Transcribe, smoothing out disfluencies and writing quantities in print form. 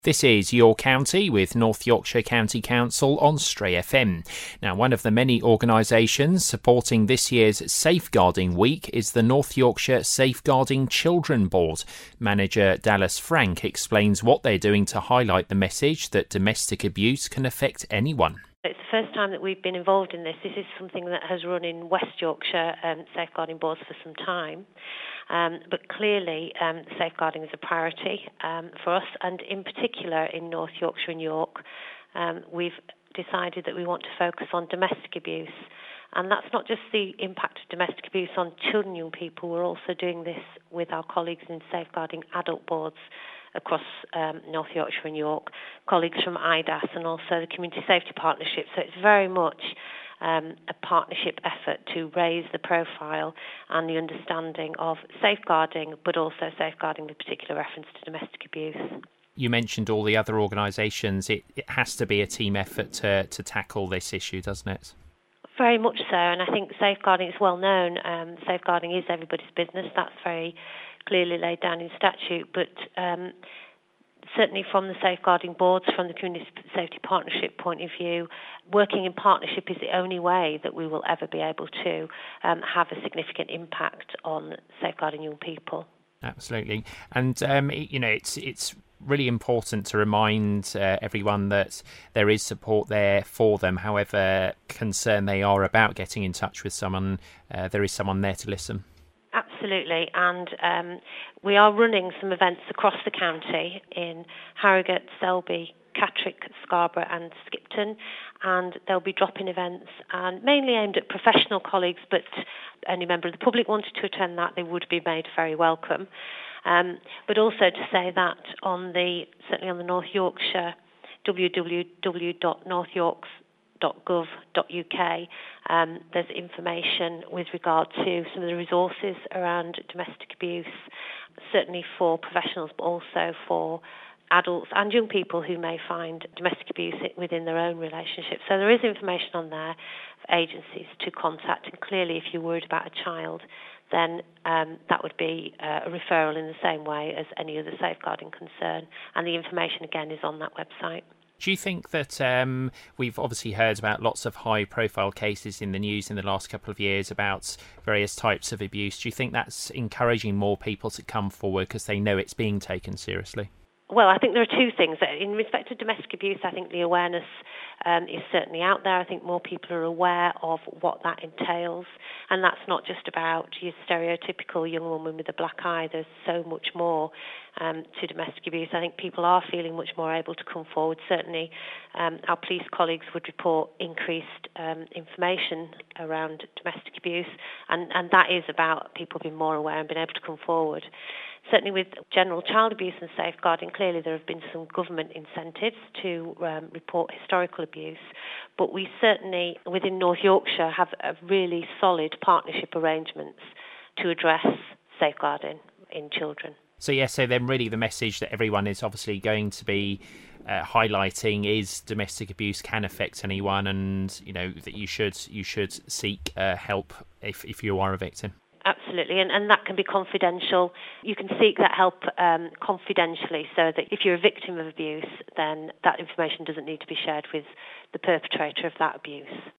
This is Your County with North Yorkshire County Council on Stray FM. Now, one of the many organisations supporting this year's Safeguarding Week is the North Yorkshire Safeguarding Children Board. Manager Dallas Frank explains what they're doing to highlight the message that domestic abuse can affect anyone. It's the first time that we've been involved in this. This is something that has run in West Yorkshire safeguarding boards for some time. But clearly, safeguarding is a priority for us, and in particular in North Yorkshire and York, we've decided that we want to focus on domestic abuse. And that's not just the impact of domestic abuse on children and young people. We're also doing this with our colleagues in safeguarding adult boards across North Yorkshire and York, colleagues from IDAS and also the Community Safety Partnership. So it's very much a partnership effort to raise the profile and the understanding of safeguarding, but also safeguarding with particular reference to domestic abuse. You mentioned all the other organisations. It has to be a team effort to tackle this issue, doesn't it? Very much so, and I think safeguarding is well known. Safeguarding is everybody's business. That's very clearly laid down in statute, but certainly from the safeguarding boards, from the Community Safety Partnership point of view, working in partnership is the only way that we will ever be able to have a significant impact on safeguarding young people. Absolutely, and it's really important to remind everyone that there is support there for them. However concerned they are about getting in touch with someone, there is someone there to listen. Absolutely, and we are running some events across the county in Harrogate, Selby, Catterick, Scarborough and Skipton, and there'll be drop-in events and mainly aimed at professional colleagues, but any member of the public wanted to attend that, they would be made very welcome. But also to say that certainly on the North Yorkshire, www.northyorks.gov.uk, there's information with regard to some of the resources around domestic abuse, certainly for professionals, but also for adults and young people who may find domestic abuse within their own relationship. So there is information on there for agencies to contact, and clearly if you're worried about a child, then that would be a referral in the same way as any other safeguarding concern, and the information again is on that website. Do you think that we've obviously heard about lots of high-profile cases in the news in the last couple of years about various types of abuse? Do you think that's encouraging more people to come forward because they know it's being taken seriously? Well, I think there are two things. In respect to domestic abuse, I think the awareness is certainly out there. I think more people are aware of what that entails. And that's not just about your stereotypical young woman with a black eye. There's so much more to domestic abuse. I think people are feeling much more able to come forward. Certainly, our police colleagues would report increased information around domestic abuse. And that is about people being more aware and being able to come forward. Certainly with general child abuse and safeguarding, clearly there have been some government incentives to report historical abuse, but we certainly, within North Yorkshire, have a really solid partnership arrangements to address safeguarding in children. So then really the message that everyone is obviously going to be highlighting is domestic abuse can affect anyone, and that you should seek help if you are a victim. Absolutely, and that can be confidential. You can seek that help confidentially, so that if you're a victim of abuse, then that information doesn't need to be shared with the perpetrator of that abuse.